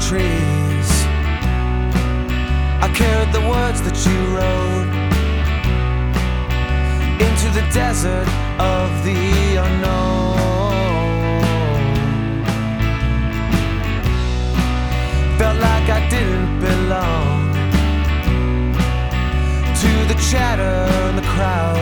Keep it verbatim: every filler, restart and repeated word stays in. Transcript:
trees. I carried the words that you wrote into the desert of the unknown. Felt like I didn't belong to the chatter and the crowd.